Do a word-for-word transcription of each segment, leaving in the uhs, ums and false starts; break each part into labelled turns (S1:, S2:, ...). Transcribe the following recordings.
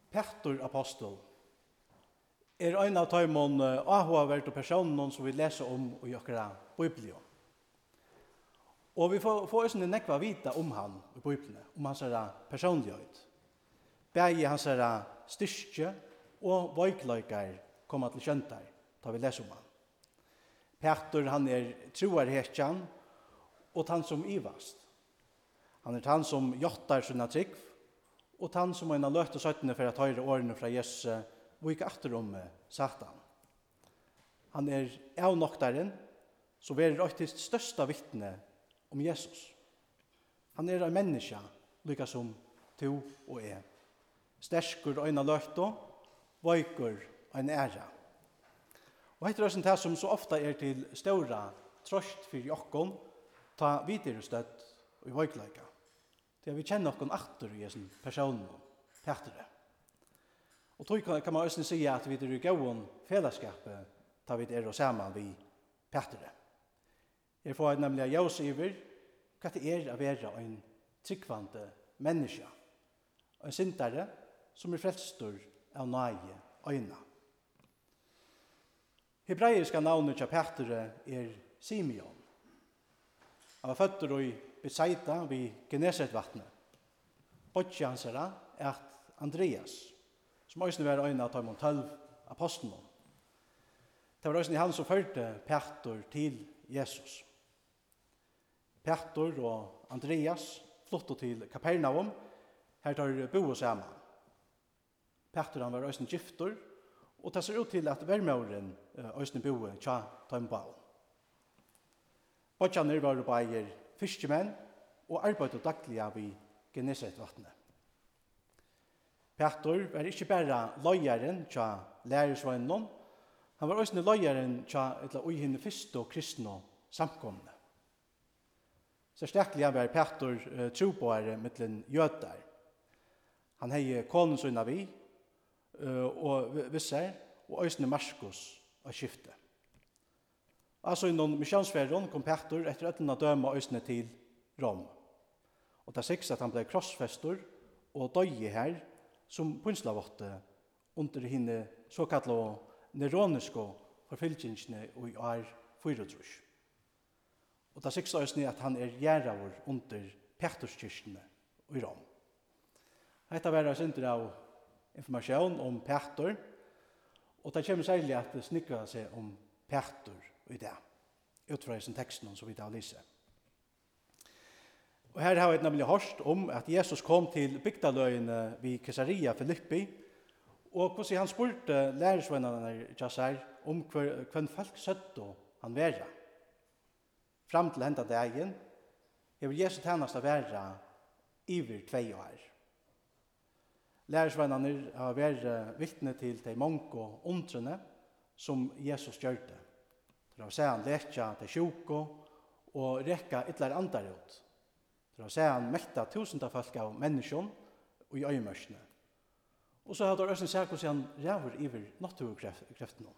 S1: Petter apostel er en av tøymon avhåvert og personen som vi leser om i okra Bibelen. Og vi får, får også nekva vita om han i Bibelen, om hans personlighet. Begge hans styrke og veikleikar kommer til kjøntar, da vi leser om han. Petter han er troarhetjan og han som ivast. Han er han som jottar sina trygg, og han som en har løtt og søttene for at høyre årene fra Jesus og ikke etter om Satan. Han er avnoktaren, som er røytist største vittne om Jesus. Han er en menneske, lika som to og er. Sterskur og en løtt og vøyker og en ære. Og etter oss det som så ofte er til større trøst for jokken, ta videre støtt og i vøykleika. Det vi kjenner noen atter i en person og Petter. Og tog kan man også si at vi er i gåen fellesskapet da vi er sammen vi Petter. Jeg får nemlig jøs iver hva det er å være en tryggvante menneske. En syndere som er frelstor av nøye øyne. Hebraiska navnet til Petter er Simeon. Han var født i Betsaida vid Genesaretvattnet. Bodje hans er at Andreas, som også var en av de tolv apostlene. Det var også han som førte Petter til Jesus. Petter og Andreas flyttet til Kapernaum, her tar bo sammen. Petter han var også gifter, og det ser ut til at vermøren også bo tja Tømbal. Bodjaner var bare fiskemenn og arbeidet daglig av i Genesaretvattnet. Petter var ikke bare løyeren til lærersvennen, han var også løyeren til å henne første og kristne samkomne. Så sterklig var Petter uh, troboere mittlen jøder. Han hei konen sønne vi, uh, og visser, og også Marskos og skiftet. Altså i noen misjonsferien kom Petter etter etter å døme øsne til Rom. Og det sies at han ble krossfester og døye her som punslavotte under henne såkallet neroniske forfylkingene i år fyrtrusk. Og det sies også at han er gjerraver under Petterskirkene i Rom. Dette var en av informasjon om Petter, og det kommer særlig at det snikker seg om Petter i det, utfra i sin teksten som vi da lyser. Og her har vi nemlig hørt om at Jesus kom til bygdaløyene ved Caesarea Philippi, og hvordan han spurte lærersvennerne til seg om hvem folk søtte han være. Fram til hendet dagen, jeg vil Jesu tjeneste være iver tve år. Lærersvennerne har vært vittne til de mange undrene som Jesus gjør det. Det var han lekja til sjuko og rekka ytterligere andre ut. Det var han mekta tusende folk av menneskene og i øyemørsene. Og så hadde han sagt hvordan han ræver iver naturkreftene.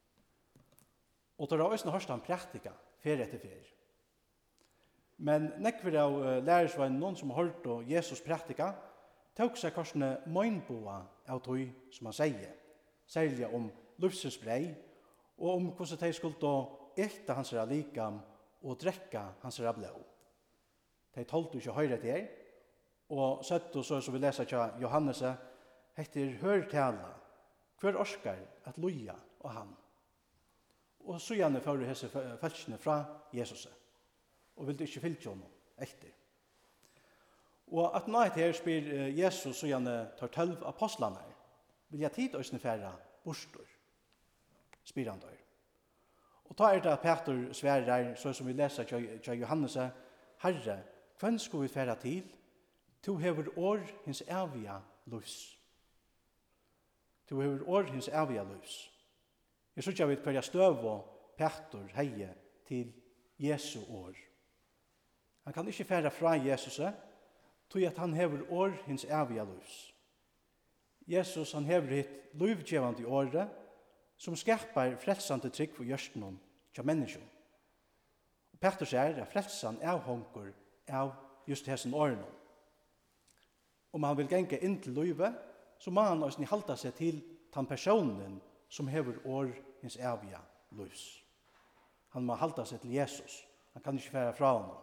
S1: Og det var også hørst han praktika, fer etter fer. Men nekver av lærersveien noen som har hørt Jesus praktika, tok seg korsene møgnboa av tog som han sier, særlig om livsens brei, og om hvordan de skulle ekta hans likam og drekka hans blod. De tolte ikke høyre til her, og sett og så som vi leser til Johannes, heter hørtala, hver orskar at loja og han. Og så gjerne fører hese følelsene fra Jesus, og vil ikke fylke honom etter. Og at nå etter her spyr Jesus så gjerne tar tølv apostlene, vil jeg tid også fære bostor, spyr han der. Og ta er det at Petter sverer, så som vi leser til Johannes, Herre, hvem skal vi fære til? To hever år hins evige løs. To hever år hins evige løs. Jeg synes jeg vet hva jeg støv og Petter heie til Jesu år. Han kan ikke fære fra Jesus, tog at han hever år hins evige løs. Jesus han hever hitt lovgjevande i året, som skapar frelsande trygg for gjørsten til mennesken. Og Petter sier at frelsan avhånker av just hessen årene. Om han vil genge inn til løyve, så må han også halda seg til den personen som hever år hins evige livs. Han må halda seg til Jesus. Han kan ikke fære fra honom.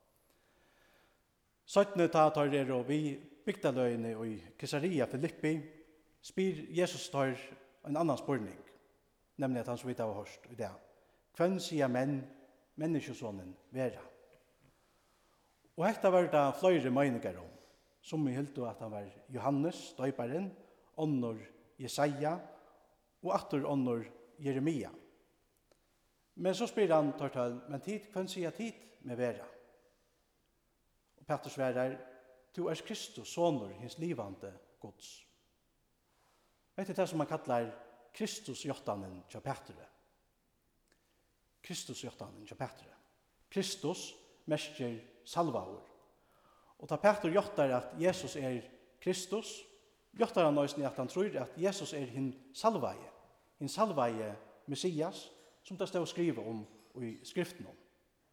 S1: Søttene tar tar er og vi bygdaløyene i Caesarea Filippi spyr Jesus tar en annan spurning, nemlig at han så vidt har hørt i det. Hvem sier menn, menneskesonen vera? Og hetta var det flere meninger om, som vi hilde at han var Johannes, døyparen, ånder Jesaja, og atter ånder Jeremia. Men så spyr han tortal, men tid, hvem sier tid med vera? Og Petrus svarar, du er Kristus, sonur, hins livande Guds. Vet du det som man kallar Kristus jottanen til Petre? Kristus jottanen til Petre. Kristus mestjer salvaur. Og ta Petre jottar at Jesus er Kristus, jottar han nøysni at han tror at Jesus er hin salvaie, hin salvaie Messias, som det står skrivet om i skriften om.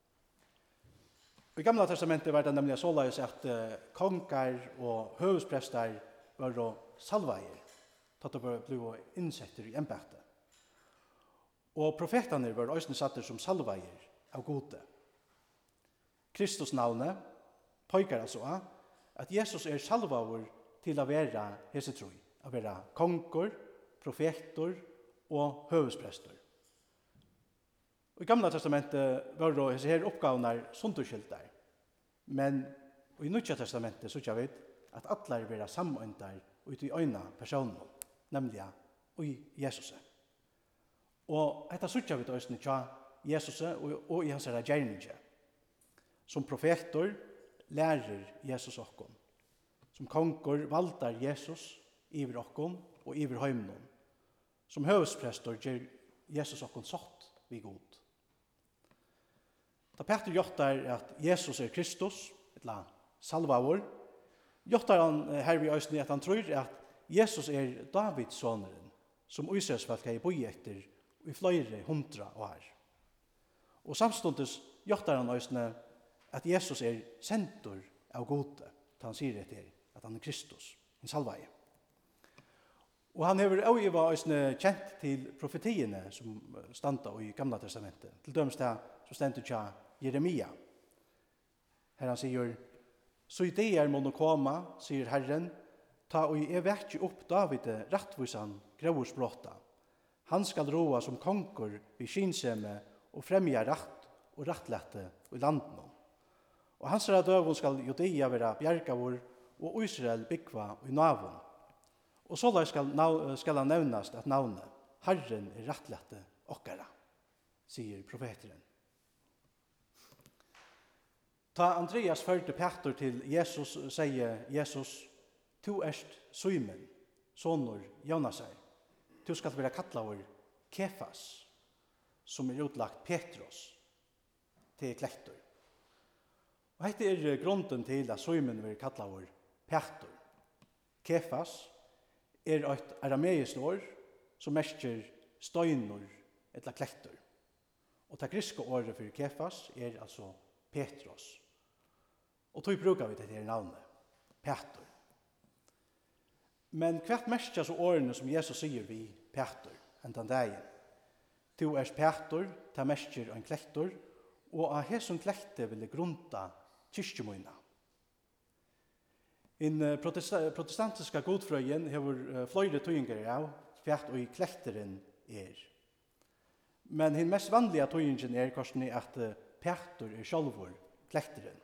S1: I Gamla testamentet var det nemlig såleis at uh, kongar og høvesprester var salvaier, tatt det ble innsetter i embete. Og profetene var også satt som salvaier av gode. Kristus navnet pågår altså at Jesus er salvaur til å være hesetroi, å være konger, profeter og høvesprester. I Gamla testamentet var det disse her oppgavene sunderskilter, men i Nya testamentet så jeg vet at alle vil være samøynter ut i øynene personer, nemlig i Jesus. Og dette så jeg vet også ikke Jesus og, og i hans gjerninge. Som profeter lærer Jesus okkom. Som konger valtar Jesus iver okkom og iver heimen. Som høvesprester gjør Jesus okkom satt vi god. Da Peter gjottar at Jesus er Kristus, eller salvaur, gjottar han her vi øysni at han tror at Jesus er Davids soneren, som Israelsfolk har boi etter i flere hundra år. Og samstundes gjottar han øysni at Jesus er sentur av gode, da han sier etter at han er Kristus, en salvaie. Og han hever også øysni kjent til profetiene som standa i Gamla testamentet. Til dømes det så stendur tja Jeremia. Her han sier, så ideer må nå komme, sier Herren, ta og jeg vet ikke opp David rettvisan grauersblåta. Han skal roa som konger vid skinsemme og fremja rett og rettlette i landen. Og hans døven skal Judea være bjergavur og Israel byggva i navn. Og så skal, skal han nevnast at navnet Herren er rettlette okkara, sier profeteren. Ta Andreas førte Peter til Jesus, sier Jesus, «Tu erst Simon, sonur Jonasai. Tu skal være kattlaur Kefas, som er utlagt Petros, til klektor.» Og dette er grunden til at Simon vil kattlaur Peter. Kefas er et arameisk ord som mestjer støynor eller klektor. Og det griske året for Kefas er altså Petros. Og tog brukar vi det her navnet, Peter. Men hvert mestja så årene som Jesus sier vi Peter, enn den dagen. Du er Peter, ta mestjer en klektor, og av hesson klekte ville grunta kyrkjemoina. In protestantiska godfrøyen hever flere tøyinger av hvert og i klekteren er. Men den mest vanliga tøyingen er kanskje at Peter er sjálvur klekteren.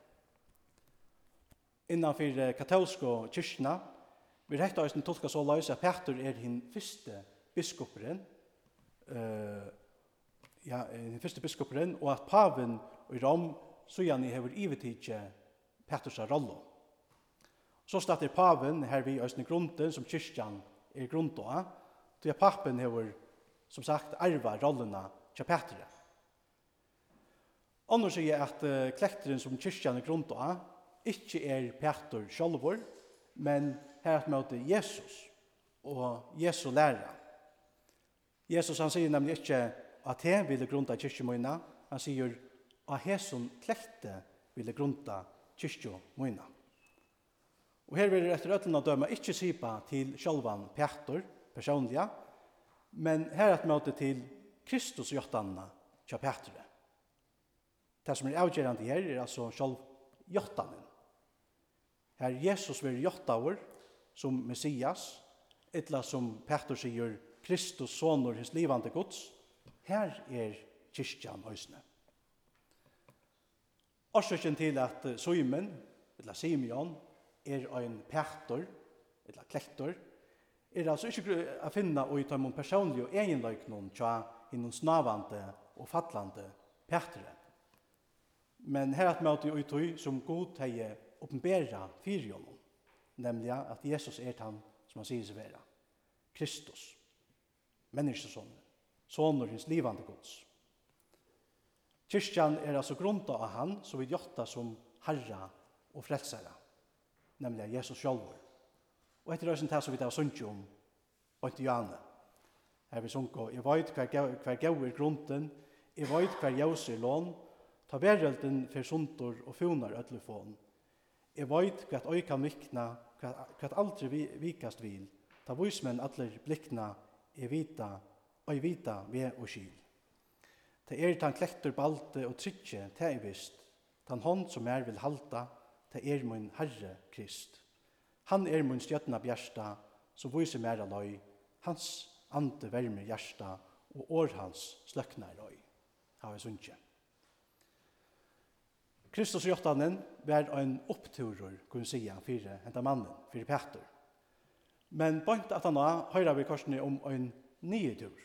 S1: Innanfor katolske kyrkjena vil dette også tolka så løs at Peter er den første biskoperen, uh, ja, den første biskoperen, og at paven i Rom så gjerne hever ivetidje Peters rollo. Så starter paven her vi også grunden som kyrkjan er grunnt av, til at paven hever, som sagt, arva rollene til Peter. Annars sier at uh, klekteren som kyrkjan er grunnt av, ikke er Peter sjálvur, men her at møte Jesus og Jesu læra. Jesus han sier nemlig ikke at han ville grunta kyrkjemoina, han sier at hesun klekte ville grunta kyrkjemoina. Og her vil det etter øtlene døme ikke sipa til sjølvan Petter personliga, men her er et møte til Kristus jottanna tja Petter. Det som er avgjerande her er altså sjølv jottanen. Her Jesus vil jottaver som Messias, etla som Petter sier Kristus sonur hins livande Guds, her er kyrkjan òsne. Årsøkken til at Simon, eller Simeon, er ein Petter, eller klektor, er altså ikke å finne og ta mon personlig og egenløyknon tja innom snavande og fallande Petter. Men her at møte ut tog som god hei oppenbera fyrir honom, nemlig at Jesus er han som han sier seg være. Kristus, menneskesonen, soner hins livande Guds. Kyrkjan er altså grunda av han som vi gjotta som herra og frelsare, nemlig Jesus sjálfur. Og etter det som vi tar sunnkje om, og ikke Johanne. Her vi sunnkje, jeg vet hver gau er grunden, jeg vet hver jaus er lån, ta verelden for sundur og funar ødlefån. Jeg vet hva oi kan vikna, hva aldri vi, vikast vil, ta vismenn atler blikna, jeg vita, og jeg vita ve og skil. Det er tan klektur balte og tryggje, det er visst, tan hånd som er vil halta, det er min Herre Krist. Han er min stjøtna bjersta, som viser mer av løy, hans ande vermer hjersta, og år hans sløknar løy. Har jeg sunnkje. Kristus jottanen var en oppturer, kunne si han, fyrir henta mannen, fyrir Petter. Men bant at han høyra vi korsene om en nye tur.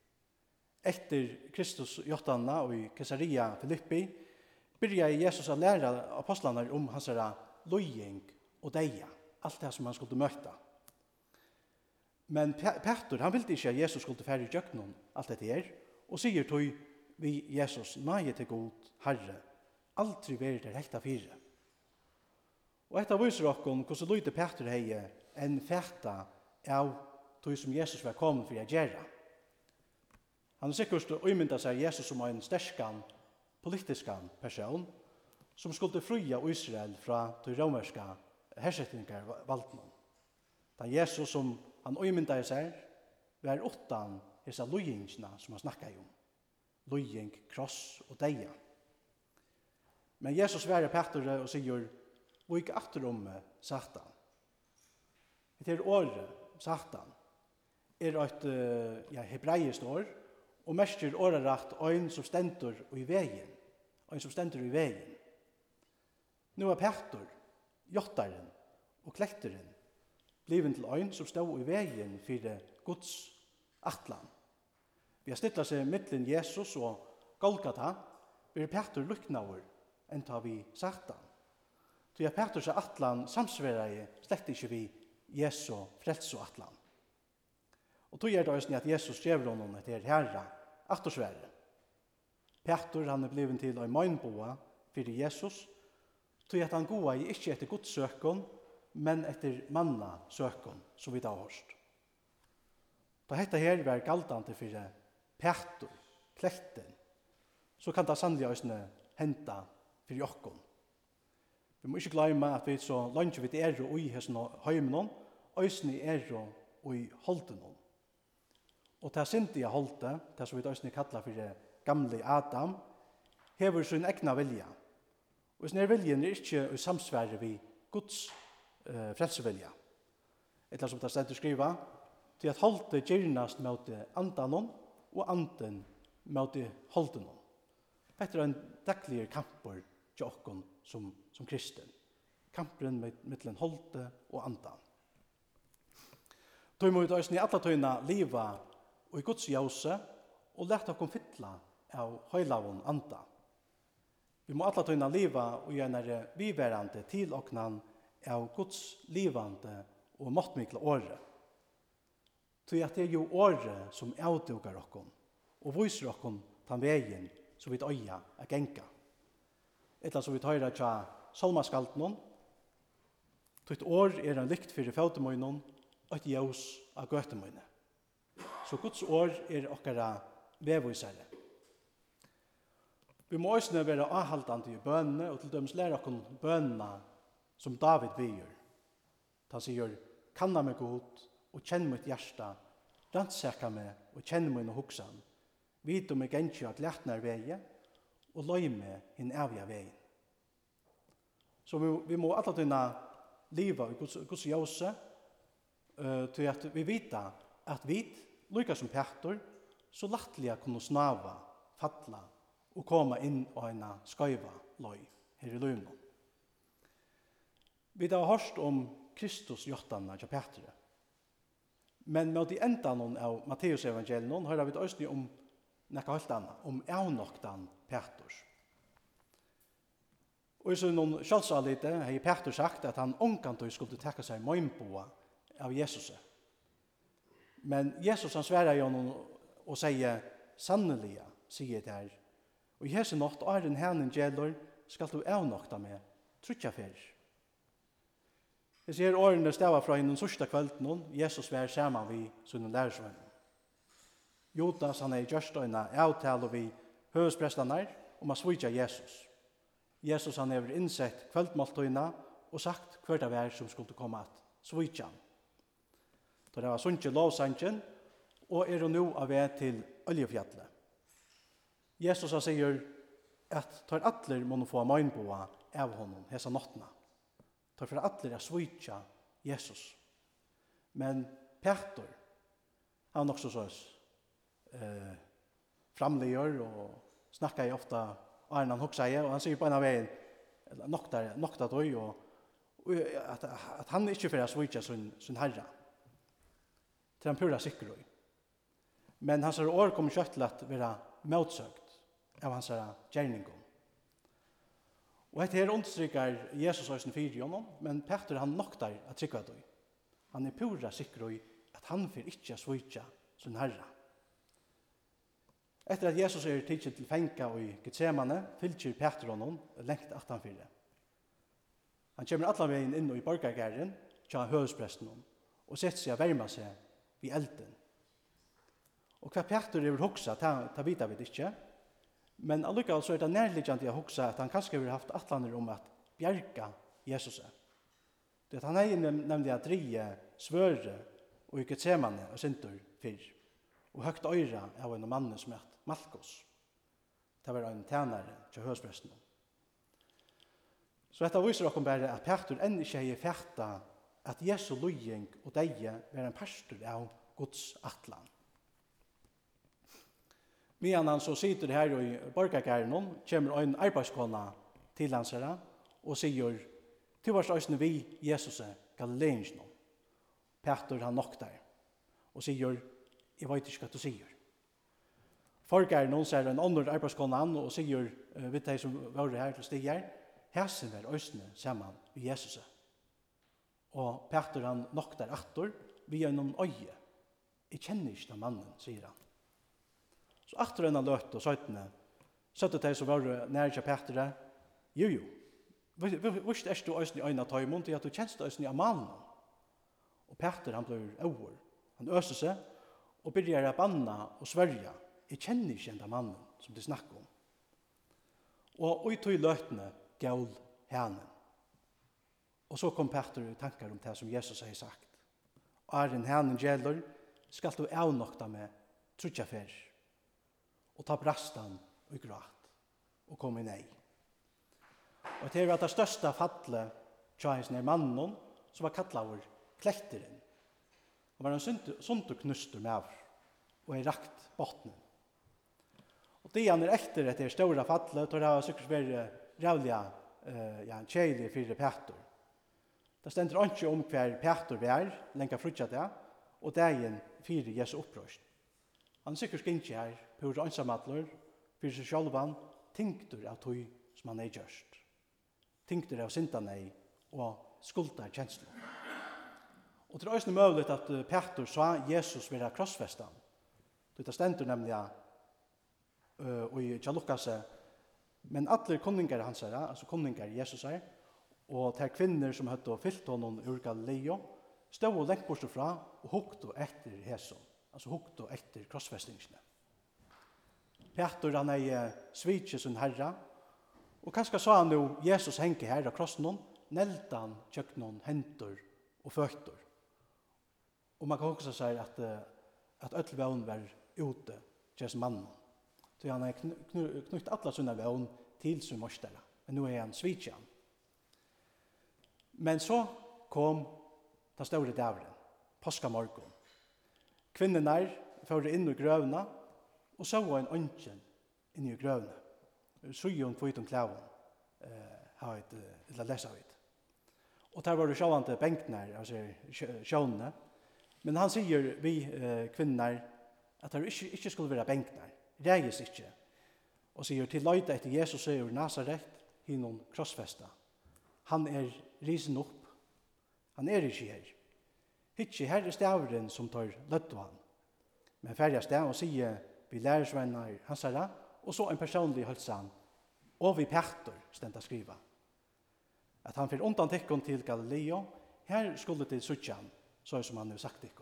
S1: Etter Kristus jottanna og i Caesarea Filippi, byrja Jesus å lære apostlene om hans løying og deia, alt det som han skulle møte. Men Petter, han ville ikke at Jesus skulle færre i djøknen alt dette her, og sier tog vi Jesus, nei til god Herre, aldri være det rekta fire. Og etter viser dere hvordan lydde Petter hei en fæta av tog som Jesus var kommet for å gjøre. Han er sikkert umynda seg Jesus som en sterskan, politiskan person, som skulle fria Israel fra de romerska hersetningar valden. Da Jesus som han umynda seg var åttan disse lojingsna som han snakket om. Lojing, kross og deia. Men Jesus værer Petter og sier, «Hvor ikke atter om Satan?» Det er året, Satan, er et ja, hebraisk år, og mestjer årerakt øyn som stendur i veien. Øyn som stendur i veien. Nå er Petter, jottaren og klekteren, bliven til øyn som stod i veien for Guds atlan. Vi har stillet seg mittlen Jesus og Golgata, vil Petter lyknaver enn tar vi Satan. Så jeg Petter seg atlan samsverige slett ikke vi Jesu frelse og atlan. Og tog er det også at Jesus skrev honom etter herra, attorsverre. Petter han er bliven til en møgnboa for Jesus, tog at han goa i ikke etter Guds søkon, men etter manna søkon, som vi da har hørt. Da dette her var galtante for Petter, klekten, så kan det sannelig også henta for jokkon. Vi må ikke glemme at vi så langt vi er og i hessen heimenon, øysene er og i holdenon. Og til Sinti er holde, det som vi øysene kallar for gamle Adam, hever sin egna vilja. Og sin viljen er ikke i samsvære vi Guds uh, frelsevilja. Etla som det stendt å skriva, til at holde gjernast mot andanon, og anden mot holdenon. Dette er en daglig kamper til okkon som, som kristen. Kampen mellom holde og andan. Tøy må vi i alle tøyna liva og i Guds jause og leta okkom fytla av høylavun anda. Vi må alle tøyna liva og gjerne viverande til oknan av Guds livande og måttmikla åre. Tøy at det er jo åre som avdukar okkom og viser okkom tan vegin så vi øya er genka. Etla så vi tøyra tja salmaskaltnon, tøyt år er en lykt fyrir fautemøynon, og et jaus av gøtemøyne. Så Guds år er okkara vevvisare. Vi må også være avhaldande i bønene, og til dømes lære okkon bønene som David byr. Han sier, kanna meg god og kjenn mitt hjärsta, rannsaka meg og kjenn min og hoksan, vit om jeg gensje at lætnar veie, og løy meg inn avja veien. Så vi, vi må alltid kunna liva i Guds, Guds jose, uh, til at vi vita at vi, lykka som Petter, så lattliga kunne snava, falla og komma inn og en skøyva løy her i løyvnå. Vi har hørt om Kristus jottanna til Petter. Men med de endan av Matteus evangelien hører vi også om nekka helt annet, om avnoktan Petters. Og i sånn kjølsalite har Petter sagt at han omkantøy skulle takka seg møgnboa av Jesus. Men Jesus han sverger honom og sier, sannelig, sier det her, og i hese natt er en hænen gjelder, skal du avnokta med, trutja fer. Jeg ser årene stava fra henne sørste kvelden, Jesus var sammen vi sånne lærersvenn. Judas han er gjørst og en avtale vi høvesprestene om å svitja Jesus. Jesus han har innsett kveldmåltøyna og sagt hver det var som skulle komme at svitja. Da det var sunnkje lovsangen, og er nå av vei til Oljefjallet. Jesus han sier at tar atler må få møgnboa av honom hesa nottena. Tar for atler er svitja Jesus. Men Petter, han også sås eh, framleger og snakker ofta Arne han hoksa og han sier på en av veien nokta, nokta døy og, og at, at han ikke får svitja sin, sin herre. Til han pura sikker døy. Men hans år kommer kjøtt til at være motsøkt av hans gjerningon. Og dette her understryker Jesus høysen fyrir honom, men Petter han noktar at trykva døy. Han er pura sikker døy at han får ikke svitja sin herre. Etter at Jesus er tidsen til fenka i Getsemane, fylkjer Petter honom lengt attanfyrir. Han kommer alla veien inn i borgargæren, tja høvespresten og setter seg å verma seg vid elden. Og hva Petter er hoksa, ta, ta vita vi ikke, men allikevel så er det nærliggende å hoksa at han kanskje har haft atlaner om at bjerga Jesus. Det at han er nemlig at drie svøre og i Getsemane og sintur fyrr, og høgt øyra av en mann som het Malkos. Det var en tjenare til høvespresten. Så dette viser dere bare at Petter enn ikke har fætta at Jesu løying og deie var en pastor av Guds atlan. Medan han så sitter her i borgargæren, kommer en arbeidskona til hans herre og sier, «Tu varst òsne vi, Jesus, Galileens nå.» Petter han nok der og sier, «Jeg vet ikke hva du sier.» Forgæren noen sier en andre arbeidskona og sier, «Vet de som var her til stiger, hæsen var òsne sammen med Jesus.» Og Petter han nok der atter, «Vi er noen øye. Jeg kjenner ikke den mannen», sier han. Så atter enn han løt og søytene, søtte de som var nær til Petter, jo jo, hvorst er du òsne i øyne av tøymon til at du kjenste òsne av mannen? Og Petter han blir over, han øser seg, og begynner å banna og sverja, jeg kjenner ikke den mannen som de snakker om. Og i tog løtene gaul henne. Og så kom Petter i tankar om det som Jesus har sagt. Er en henne gjeller, skal du avnokta med trutja fer, og ta brastan og gråt, og kom i nei. Og det var det største fallet tjaisen er mannen, som var kattlet over klekteren. Det var en sunt og knuster med av, og er rakt bottnen. Og det han er etter etter store fallet, og det har sikkert vært rævlige, uh, ja, kjeilige fire Petter. Det stender ikke om hver Petter vi er, lenka frutja det, og det er en fire Jesu opprørst. Han er sikkert ikke her, på ansamadler, for seg sjølvan, tinktur av tog som han er gjørst. Tinktur av sintanei og skulda kjensler. Og det er også mulig at Petter sa Jesus være krossfestan. Det stender nemlig uh, i Tjalukase, men alle kunningar hans er, altså kunningar Jesus er, og de kvinner som hadde fyllt honom ur Galileo, stod og lengt bort fra og hukte etter Jesus, altså hukte etter krossfestingsene. Petter han er svitje sin herre, og kanskje sa han jo Jesus henke her av krossen, neltan, tjøknon, hentor og føtter. Og man kan også si at, at ødel vevn var ute til sin mann. Så han har knytt alle sine vevn til sin morstere. Men nå er han svitjan. Men så kom den store dævren, påskamorgon. Kvinnerne førte inn i grøvene, og så var en ønsken inn i grøvene. Så gjør hun kvitt om klæven, har et lite lesa vidt. Og der var det sjåvante benkene, altså sjånene. Men han sier vi kvinner at det ikke, ikke skulle være benkene, reis ikke. Og sier til løyde etter Jesus er Nazaret, hinnom krossfesta. Han er risen opp. Han er ikke her. Ikke her er stavren som tar løtto han. Men færre stav og sier vi lærersvenner hans herre, og så en personlig hølsan. Og vi Petter, stendte skriva. At han fyrir undan tikkun til Galileo, her skulle til Suttjan, så som han har sagt tikkun.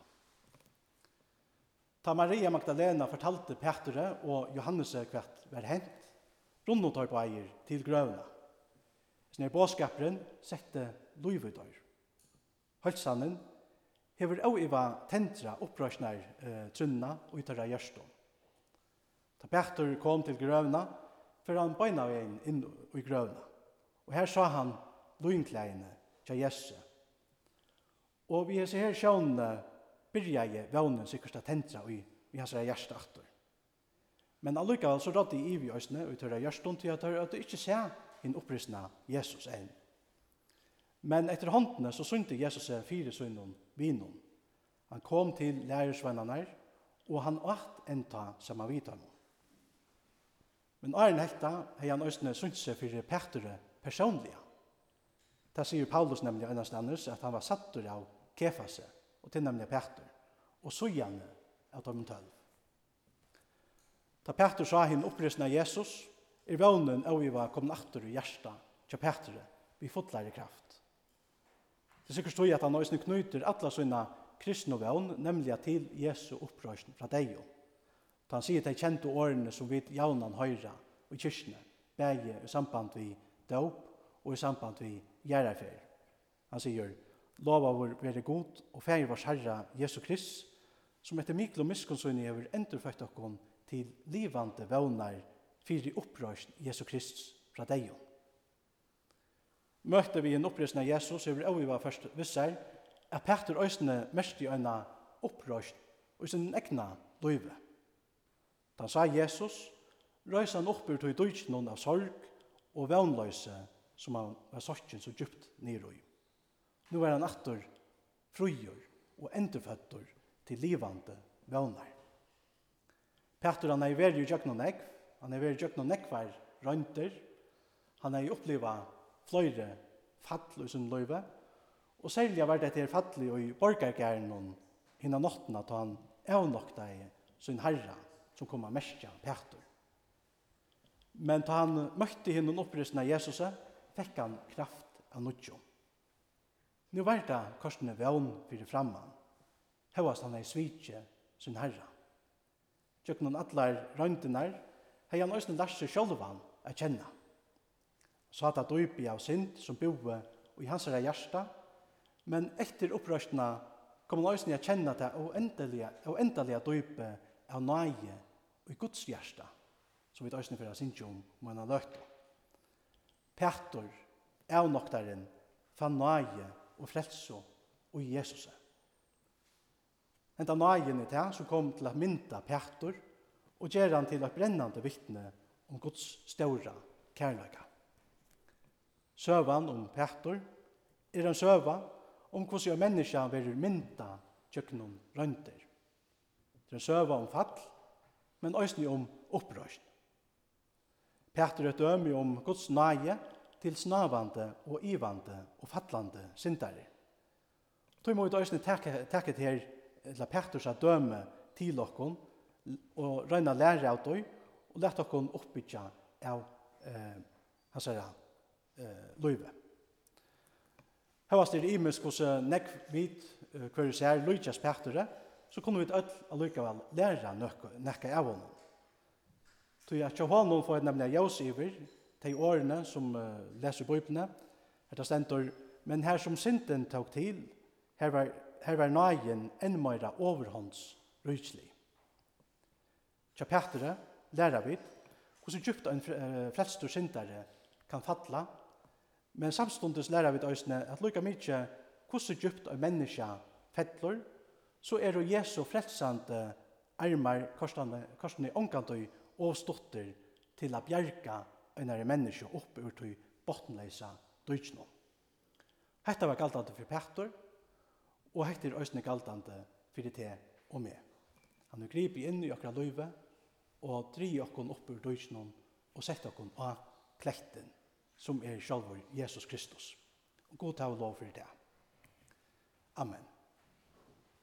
S1: Ta Maria Magdalena fortalte Petter og Johannes hvert var hent, rundt tar på eier til grøvna. Sånne båskaperen sette luividør. Hølsanen hever også iva tendra opprørsnar eh, trunna og utara gjørstom. Da Petter kom til grøvna, for han beina veien inn i grøvna. Og her sa han luinkleine til Jesse. Og vi har så her sjånene byrja i vevnen sikkert at tendra og vi har så her hjertet. Men allikevel så rådde i vi øsne og utara gjørstom til at det ikke ser inn opprystna Jesus enn. Men etter håndene så synte Jesus seg fire sønnen vinon. Han kom til lærersvennerne, og han åt enta samme vidtømmen. Men åren helta har han østene synt seg for Petter personlige. Det sier Paulus nemlig ennastandes at han var sattur av Kefase, og til nemlig Petter, og søgjane av dem tølv. Da Petter sa henne opprystna Jesus, er vånen og vi var kommet atter i hjertet til Petter, vi fotlar i kraft. Det er sikkert stod at han også knyter alle sine kristne vevn, nemlig til Jesu opprørsen fra deg. Da han sier til de kjente årene som vi jaunan høyre og kyrkene, begge i samband med dåp og i samband med gjerrafer. Han sier, lova vår være god og ferie vårs Herre Jesu Krist, som etter mikkel og miskonsunni hever endurfødt okkom til livande vevnar fyrir opprørsen Jesu Krist fra deg. Møtte vi en opprørsen av Jesus, og vi var først visser, at Petter øysene mest i øyne opprørsen og sin egna løyve. Da han sa Jesus, røys han opp til dødsnån av sorg og vevnløse som han var sorgen så djupt nere i. Nå er han atter frugjør og endurføtter til livande vevnar. Petter han er vært i jøkken og nekv, han er vært i jøkken og nekvar røynter, han er opplevd flere fall i sin løyve, og særlig var det etter fall i borgergæren hinna nottene at han avnokta i sin herre som kom av mestja Petter. Men da han møtte henne oppristen av Jesus, fikk han kraft av nødjo. Nå var det korsene vevn fyrir framman, høyast han er svitje sin herre. Tjøk noen atler røyntenar, hei han også lært seg sjølvan å kjenne. Så at det døype av synd som boe i hans hjärsta, men etter opprørstene kom han også å kjenne det og endelige døype av nøye og i Guds hjärsta, som vi også for å synge om om han har løtt. Petter, avnoktaren, fann nøye og frelse og i Jesus. Enda nøyen i det som kom til å mynda Petter og gjøre han til et brennende vittne om Guds store kærlighet. Søvan om Petter er en søva om hvordan menneska vil mynda tjøkkenom røynter. Det er en søva om fall, men også om opprørsen. Petter er døme om Guds nøye til snavande og ivande og fallande syndare. Så må vi også takke til her, eller Petters døme til okkon, og røyna lære av døy, og lette okkon oppbyggja av eh, hans herre, eh, løyve. Her var det imes hos nekk vid hver sær løyjas Petter, så kunne vi allikevel lære nekka av honom. Så jeg ikke har noen for nemlig jævs iver, de årene som uh, leser Bibelen, her det stender, men her som synden tok til, her var, her var nøyen enn meira overhånds ryslig. Tja Petre lærer vi hvordan djupt en frelstor syndare kan falla, men samstundes lærer vi òsne at lukka mykje hvordan djupt en menneske fettler, så er det Jesu frelsande armar korsene omkantøy og stotter til å bjerga en menneske opp ur til bottenleisa dødsnå. Hetta var galtande for Petter, og hetta er òsne galtande for te og meg. Han har gripet inn i okra løyve, og dri okkon opp ur dødsnå, og sett okkon av kletten, som er sjálvur Jesus Kristus. Og god ta og lov for det. Amen.